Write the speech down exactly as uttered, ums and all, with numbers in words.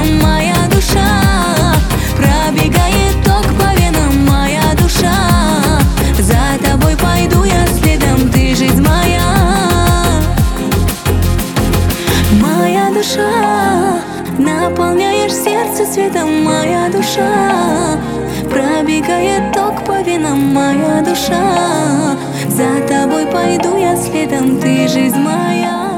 светом, моя душа. Пробегает ток по венам, моя душа. За тобой пойду я следом, ты жизнь моя. Моя душа, наполняешь сердце светом, моя душа. Пробегает ток по венам, моя душа. За тобой пойду я следом, ты жизнь моя.